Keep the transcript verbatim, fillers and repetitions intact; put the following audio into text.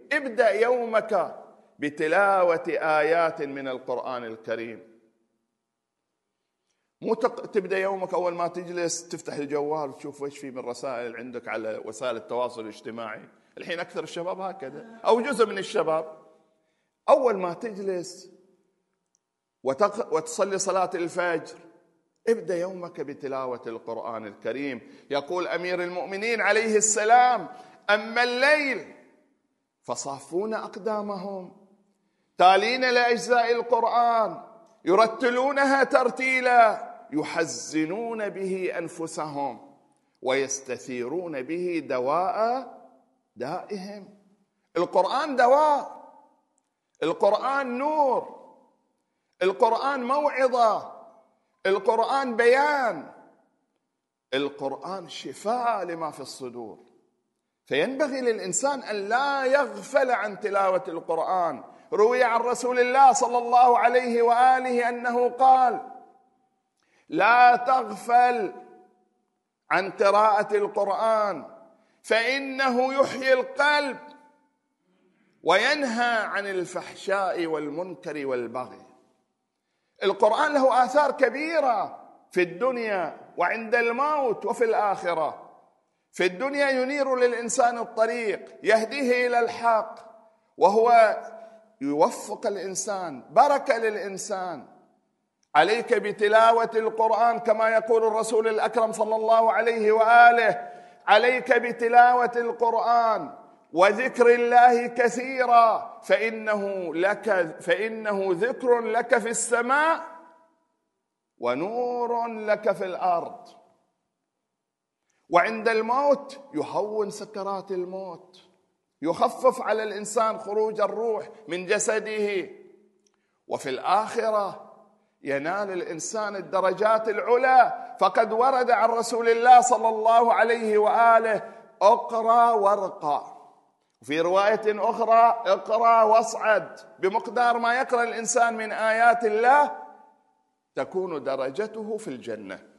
ابدأ يومك بتلاوة آيات من القرآن الكريم. مو تبدأ يومك أول ما تجلس تفتح الجوال وتشوف وش في من رسائل عندك على وسائل التواصل الاجتماعي. الحين أكثر الشباب هكذا، أو جزء من الشباب. أول ما تجلس وتصلي صلاة الفجر ابدأ يومك بتلاوة القرآن الكريم. يقول أمير المؤمنين عليه السلام: أما الليل فصافون أقدامهم تالين لأجزاء القرآن يرتلونها ترتيلا يحزنون به أنفسهم ويستثيرون به دواء دائهم. القرآن دواء، القرآن نور، القرآن موعظة، القرآن بيان، القرآن شفاء لما في الصدور. فينبغي للإنسان أن لا يغفل عن تلاوة القرآن. روي عن رسول الله صلى الله عليه وآله أنه قال: لا تغفل عن قراءة القرآن فإنه يحيي القلب وينهى عن الفحشاء والمنكر والبغي. القرآن له آثار كبيرة في الدنيا وعند الموت وفي الآخرة. في الدنيا ينير للإنسان الطريق، يهديه إلى الحق، وهو يوفق الإنسان، بركة للإنسان. عليك بتلاوة القرآن كما يقول الرسول الأكرم صلى الله عليه وآله: عليك بتلاوة القرآن وذكر الله كثيرا فإنه لك فإنه ذكر لك في السماء ونور لك في الأرض. وعند الموت يهون سكرات الموت، يخفف على الإنسان خروج الروح من جسده. وفي الآخرة ينال الإنسان الدرجات العلى، فقد ورد عن رسول الله صلى الله عليه وآله: اقرأ وارقى. وفي رواية أخرى: اقرأ واصعد. بمقدار ما يقرأ الإنسان من آيات الله تكون درجته في الجنة.